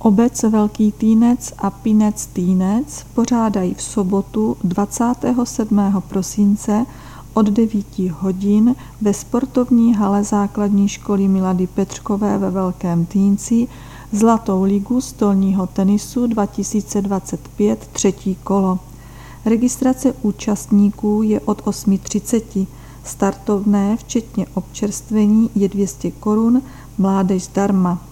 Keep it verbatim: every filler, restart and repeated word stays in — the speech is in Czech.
Obec Velký Týnec a Pinec Týnec pořádají v sobotu dvacátého sedmého prosince od devíti hodin ve sportovní hale základní školy Milady Petřkové ve Velkém Týnci Zlatou ligu stolního tenisu dva tisíce dvacet pět třetí kolo. Registrace účastníků je od osm třicet. Startovné včetně občerstvení je dvě stě korun, mládež zdarma.